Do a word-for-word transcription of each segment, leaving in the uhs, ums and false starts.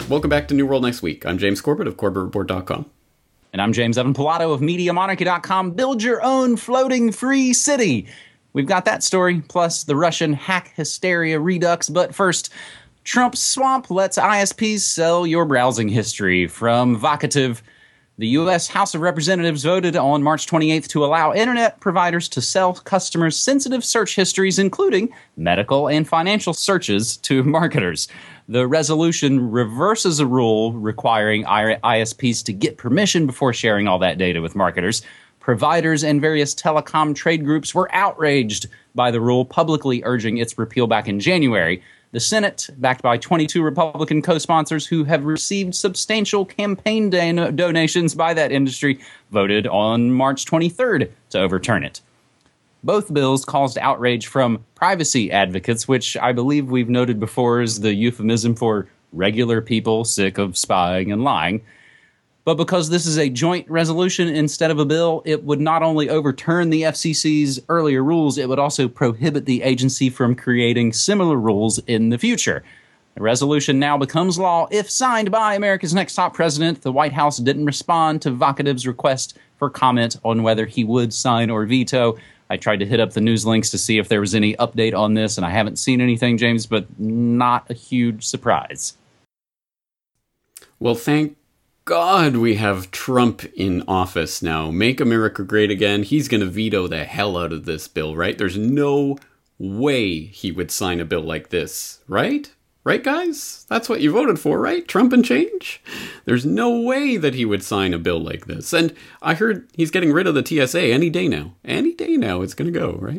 Welcome back to New World Next Week. I'm James Corbett of Corbett Report dot com. And I'm James Evan Pilato of Media Monarchy dot com. Build your own floating free city. We've got that story, plus the Russian hack hysteria redux. But first, Trump's swamp lets I S Ps sell your browsing history. From Vocative, the U S House of Representatives voted on March twenty-eighth to allow internet providers to sell customers' sensitive search histories, including medical and financial searches, to marketers. The resolution reverses a rule requiring I S Ps to get permission before sharing all that data with marketers. Providers and various telecom trade groups were outraged by the rule, publicly urging its repeal back in January. The Senate, backed by twenty-two Republican co-sponsors who have received substantial campaign don- donations by that industry, voted on March twenty-third to overturn it. Both bills caused outrage from privacy advocates, which I believe we've noted before is the euphemism for regular people sick of spying and lying. But because this is a joint resolution instead of a bill, it would not only overturn the F C C's earlier rules, it would also prohibit the agency from creating similar rules in the future. The resolution now becomes law if signed by America's next top president. The White House didn't respond to Vocative's request for comment on whether he would sign or veto. I tried to hit up the news links to see if there was any update on this, and I haven't seen anything, James, but not a huge surprise. Well, thank God we have Trump in office now. Make America great again. He's going to veto the hell out of this bill, right? There's no way he would sign a bill like this, right? Right, guys? That's what you voted for, right? Trump and change? There's no way that he would sign a bill like this. And I heard he's getting rid of the T S A any day now. Any day now it's going to go, right?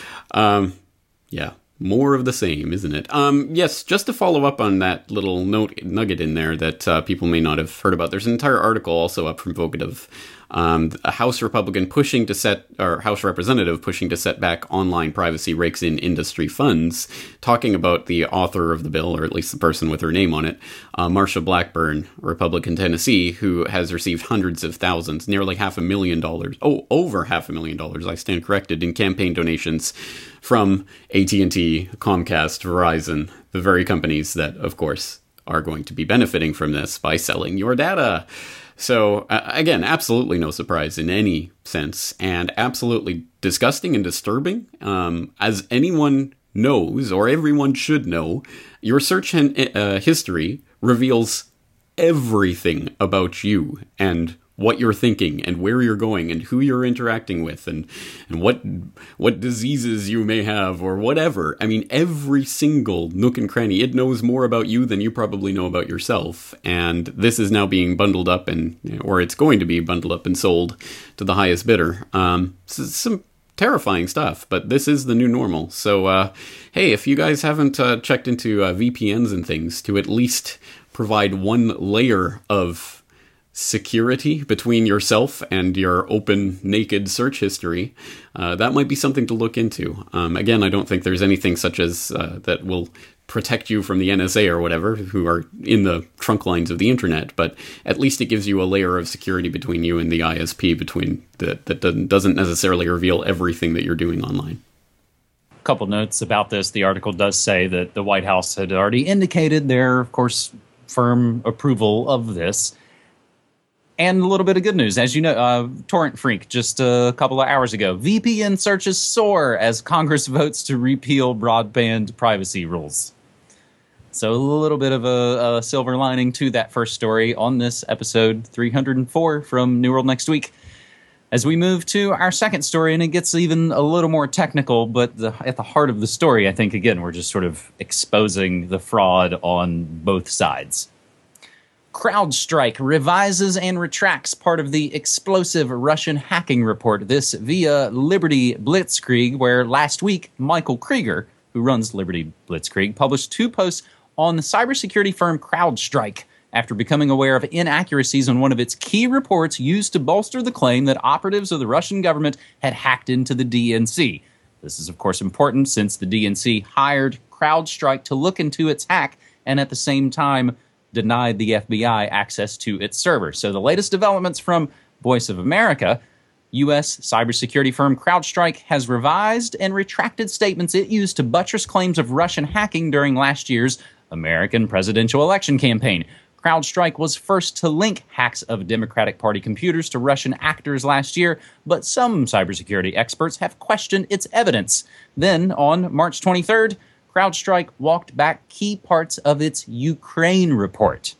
Um, yeah. More of the same, isn't it? Um, yes, just to follow up on that little note nugget in there that uh, people may not have heard about, there's an entire article also up from Vocative. Um, a House Republican pushing to set, or House Representative pushing to set back online privacy rakes in industry funds, talking about the author of the bill, or at least the person with her name on it, uh, Marsha Blackburn, Republican Tennessee, who has received hundreds of thousands, nearly half a million dollars, oh, over half a million dollars, I stand corrected, in campaign donations from A T and T, Comcast, Verizon, the very companies that, of course, are going to be benefiting from this by selling your data. So, uh, again, absolutely no surprise in any sense, and absolutely disgusting and disturbing. Um, as anyone knows, or everyone should know, your search and, uh, history reveals everything about you and what you're thinking and where you're going and who you're interacting with and and what what diseases you may have or whatever. I mean, every single nook and cranny, it knows more about you than you probably know about yourself. And this is now being bundled up and, or it's going to be bundled up and sold to the highest bidder. Um, so some terrifying stuff, but this is the new normal. So, uh, hey, if you guys haven't uh, checked into uh, V P Ns and things to at least provide one layer of security between yourself and your open, naked search history, uh, that might be something to look into. Um, again, I don't think there's anything such as uh, that will protect you from the N S A or whatever, who are in the trunk lines of the internet, but at least it gives you a layer of security between you and the I S P between the, that doesn't, doesn't necessarily reveal everything that you're doing online. A couple notes about this. The article does say that the White House had already indicated their, of course, firm approval of this. And a little bit of good news. As you know, uh, Torrent Freak, just a couple of hours ago, V P N searches soar as Congress votes to repeal broadband privacy rules. So a little bit of a, a silver lining to that first story on this episode three hundred four from New World Next Week. As we move to our second story, and it gets even a little more technical, but the, at the heart of the story, I think, again, we're just sort of exposing the fraud on both sides. CrowdStrike revises and retracts part of the explosive Russian hacking report. This via Liberty Blitzkrieg, where last week Michael Krieger, who runs Liberty Blitzkrieg, published two posts on the cybersecurity firm CrowdStrike after becoming aware of inaccuracies on one of its key reports used to bolster the claim that operatives of the Russian government had hacked into the D N C. This is, of course, important since the D N C hired CrowdStrike to look into its hack and at the same time denied the F B I access to its server. So the latest developments from Voice of America, U S cybersecurity firm CrowdStrike has revised and retracted statements it used to buttress claims of Russian hacking during last year's American presidential election campaign. CrowdStrike was first to link hacks of Democratic Party computers to Russian actors last year, but some cybersecurity experts have questioned its evidence. Then, on March twenty-third, CrowdStrike walked back key parts of its Ukraine report.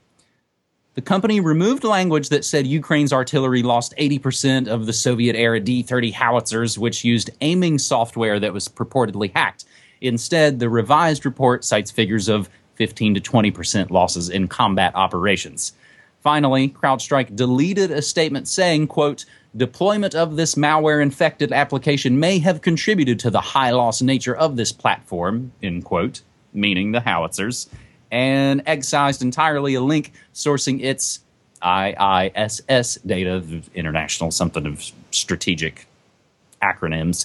The company removed language that said Ukraine's artillery lost eighty percent of the Soviet-era D thirty howitzers, which used aiming software that was purportedly hacked. Instead, the revised report cites figures of fifteen to twenty percent losses in combat operations. Finally, CrowdStrike deleted a statement saying, quote, deployment of this malware-infected application may have contributed to the high-loss nature of this platform, end quote, meaning the howitzers, and excised entirely a link sourcing its I I S S data, the international something of strategic acronyms,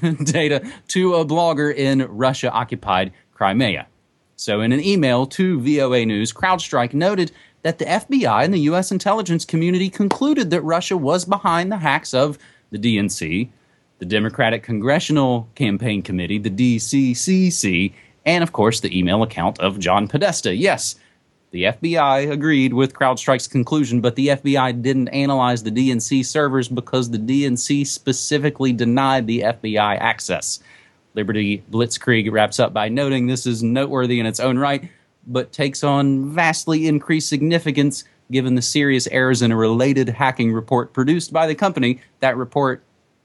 data to a blogger in Russia-occupied Crimea. So in an email to V O A News, CrowdStrike noted that the F B I and the U S intelligence community concluded that Russia was behind the hacks of the D N C, the Democratic Congressional Campaign Committee, the D C C C, and, of course, the email account of John Podesta. Yes, the F B I agreed with CrowdStrike's conclusion, but the F B I didn't analyze the D N C servers because the D N C specifically denied the F B I access. Liberty Blitzkrieg wraps up by noting this is noteworthy in its own right, but takes on vastly increased significance given the serious errors in a related hacking report produced by the company. That report,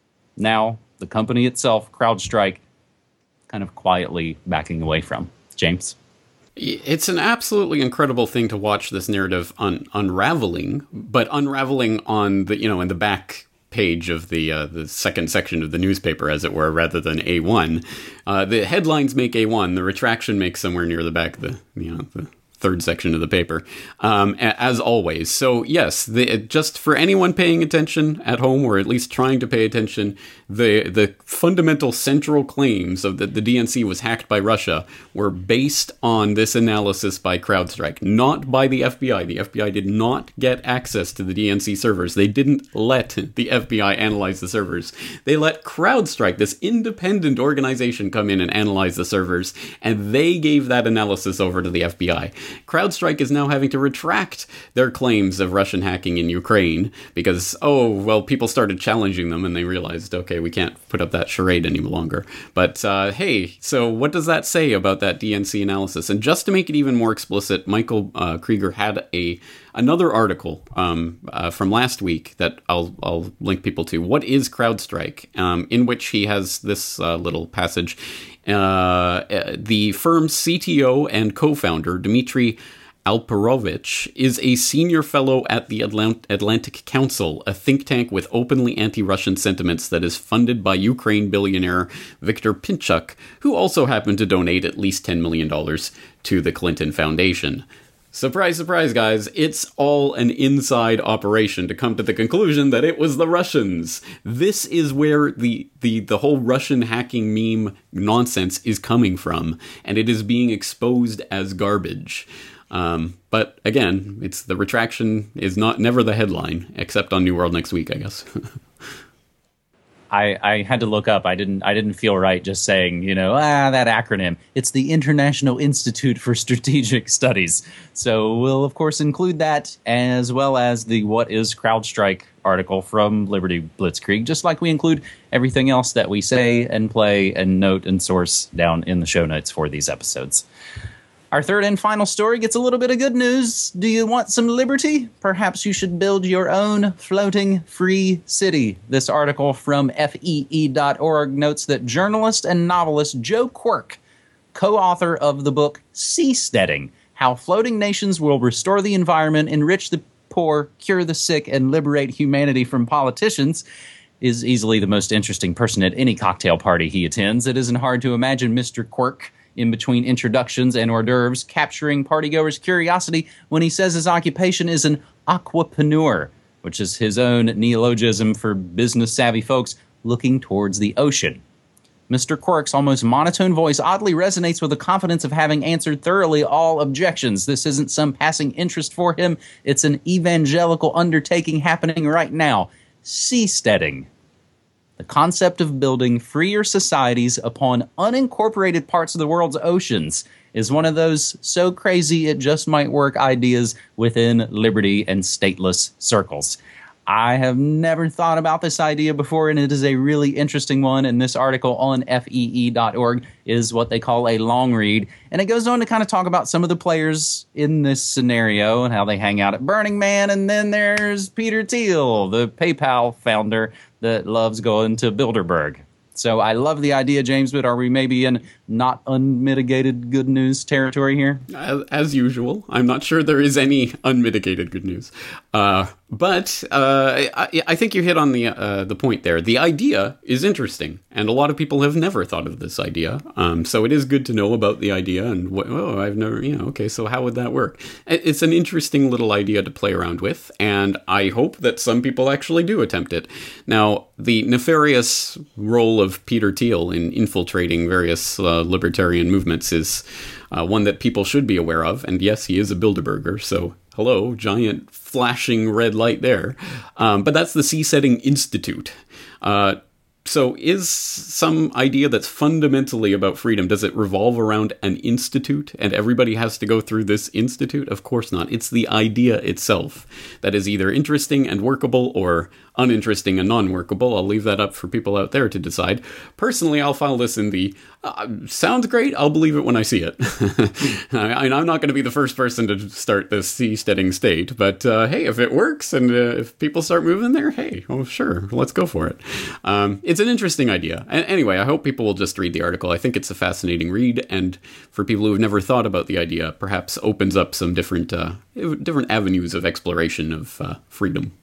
now the company itself, CrowdStrike, kind of quietly backing away from. James? It's an absolutely incredible thing to watch this narrative un- unraveling, but unraveling on the, you know, in the back page of the uh, the second section of the newspaper, as it were, rather than A one. Uh, the headlines make A one. The retraction makes somewhere near the back of the, you know, the third section of the paper, um, as always. So yes, the, just for anyone paying attention at home, or at least trying to pay attention, the the fundamental central claims of that the D N C was hacked by Russia were based on this analysis by CrowdStrike, not by the F B I. The F B I did not get access to the D N C servers. They didn't let the F B I analyze the servers. They let CrowdStrike, this independent organization, come in and analyze the servers, and they gave that analysis over to the F B I. CrowdStrike is now having to retract their claims of Russian hacking in Ukraine because, oh, well, people started challenging them and they realized, okay, we can't put up that charade any longer. But, uh, hey, so what does that say about that D N C analysis? And just to make it even more explicit, Michael uh, Krieger had a another article um, uh, from last week that I'll, I'll link people to. What is CrowdStrike? Um, in which he has this uh, little passage. Uh, the firm's C T O and co-founder, Dmitry Alperovich, is a senior fellow at the Atlant- Atlantic Council, a think tank with openly anti-Russian sentiments that is funded by Ukraine billionaire Viktor Pinchuk, who also happened to donate at least ten million dollars to the Clinton Foundation. Surprise, surprise, guys, it's all an inside operation to come to the conclusion that it was the Russians. This is where the, the, the whole Russian hacking meme nonsense is coming from, and it is being exposed as garbage. Um, but again, it's the retraction is not never the headline, except on New World Next Week, I guess. I, I had to look up. I didn't. I didn't feel right just saying, you know, ah, that acronym. It's the International Institute for Strategic Studies. So we'll of course include that, as well as the "What is CrowdStrike" article from Liberty Blitzkrieg, just like we include everything else that we say and play and note and source down in the show notes for these episodes. Our third and final story gets a little bit of good news. Do you want some liberty? Perhaps you should build your own floating free city. This article from F E E dot org notes that journalist and novelist Joe Quirk, co-author of the book Seasteading, How Floating Nations Will Restore the Environment, Enrich the Poor, Cure the Sick, and Liberate Humanity from Politicians, is easily the most interesting person at any cocktail party he attends. It isn't hard to imagine Mister Quirk, in between introductions and hors d'oeuvres, capturing partygoers' curiosity when he says his occupation is an aquapreneur, which is his own neologism for business-savvy folks looking towards the ocean. Mister Quirk's almost monotone voice oddly resonates with the confidence of having answered thoroughly all objections. This isn't some passing interest for him. It's an evangelical undertaking happening right now. Seasteading. The concept of building freer societies upon unincorporated parts of the world's oceans is one of those so crazy it just might work ideas within liberty and stateless circles. I have never thought about this idea before, and it is a really interesting one. And this article on F E E dot org is what they call a long read. And it goes on to kind of talk about some of the players in this scenario and how they hang out at Burning Man. And then there's Peter Thiel, the PayPal founder that loves going to Bilderberg. So I love the idea, James, but are we maybe in not unmitigated good news territory here? As, as usual, I'm not sure there is any unmitigated good news. Uh, but uh, I, I think you hit on the uh, the point there. The idea is interesting, and a lot of people have never thought of this idea. Um, so it is good to know about the idea, and what, oh, I've never, you know, okay, so how would that work? It's an interesting little idea to play around with, and I hope that some people actually do attempt it. Now, the nefarious role of Peter Thiel in infiltrating various uh, libertarian movements is uh, one that people should be aware of. And yes, he is a Bilderberger, so hello, giant flashing red light there. Um, but that's the Seasetting Institute. Uh, so is some idea that's fundamentally about freedom, does it revolve around an institute and everybody has to go through this institute? Of course not. It's the idea itself that is either interesting and workable or uninteresting and non-workable. I'll leave that up for people out there to decide. Personally, I'll file this in the uh, sounds great, I'll believe it when I see it. I, I'm not going to be the first person to start this seasteading state, but uh, hey, if it works and uh, if people start moving there, hey, oh sure, let's go for it. Um, it's an interesting idea. And anyway, I hope people will just read the article. I think it's a fascinating read, and for people who have never thought about the idea, perhaps opens up some different uh, different avenues of exploration of uh, freedom.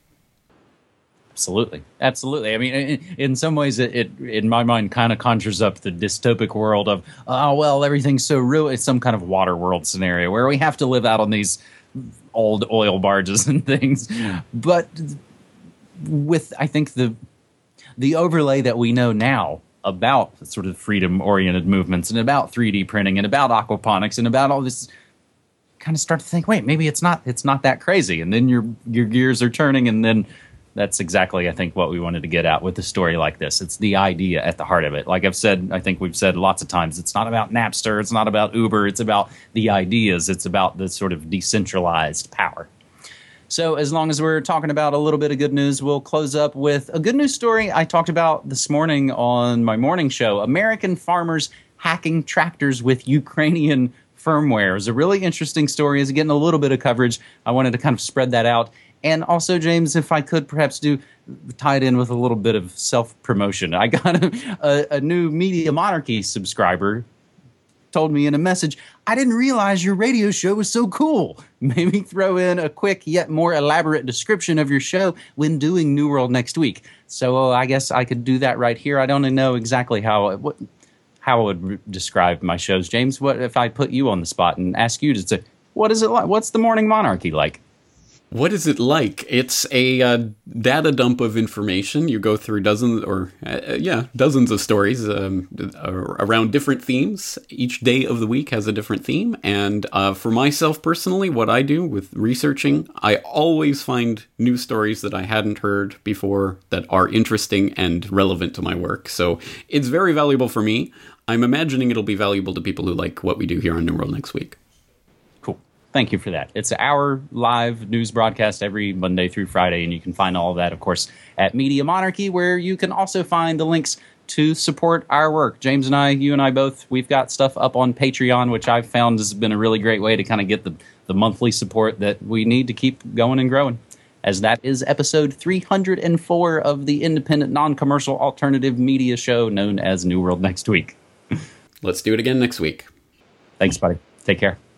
Absolutely. Absolutely. I mean, in, in some ways, it, it, in my mind, kind of conjures up the dystopic world of, oh, well, everything's so real. It's some kind of water world scenario where we have to live out on these old oil barges and things. But with, I think, the the overlay that we know now about sort of freedom-oriented movements and about three D printing and about aquaponics and about all this, kind of start to think, wait, maybe it's not it's not that crazy. And then your your gears are turning, and then that's exactly, I think, what we wanted to get at with a story like this. It's the idea at the heart of it. Like I've said, I think we've said lots of times, it's not about Napster, it's not about Uber, it's about the ideas, it's about the sort of decentralized power. So as long as we're talking about a little bit of good news, we'll close up with a good news story I talked about this morning on my morning show. American farmers hacking tractors with Ukrainian firmware. It was a really interesting story. It's getting a little bit of coverage. I wanted to kind of spread that out. And also, James, if I could perhaps do tie it in with a little bit of self-promotion. I got a, a, a new Media Monarchy subscriber told me in a message, I didn't realize your radio show was so cool. Maybe throw in a quick yet more elaborate description of your show when doing New World next week. So uh, I guess I could do that right here. I don't know exactly how what, how I would re- describe my shows. James, what if I put you on the spot and ask you to say, what is it like? What's the Morning Monarchy like? What is it like? It's a uh, data dump of information. You go through dozens or, uh, yeah, dozens of stories um, around different themes. Each day of the week has a different theme. And uh, for myself personally, what I do with researching, I always find new stories that I hadn't heard before that are interesting and relevant to my work. So it's very valuable for me. I'm imagining it'll be valuable to people who like what we do here on New World Next Week. Thank you for that. It's our live news broadcast every Monday through Friday, and you can find all of that, of course, at Media Monarchy, where you can also find the links to support our work. James and I, you and I both, we've got stuff up on Patreon, which I've found has been a really great way to kind of get the, the monthly support that we need to keep going and growing. As that is episode three hundred four of the independent, non-commercial alternative media show known as New World Next Week. Let's do it again next week. Thanks, buddy. Take care.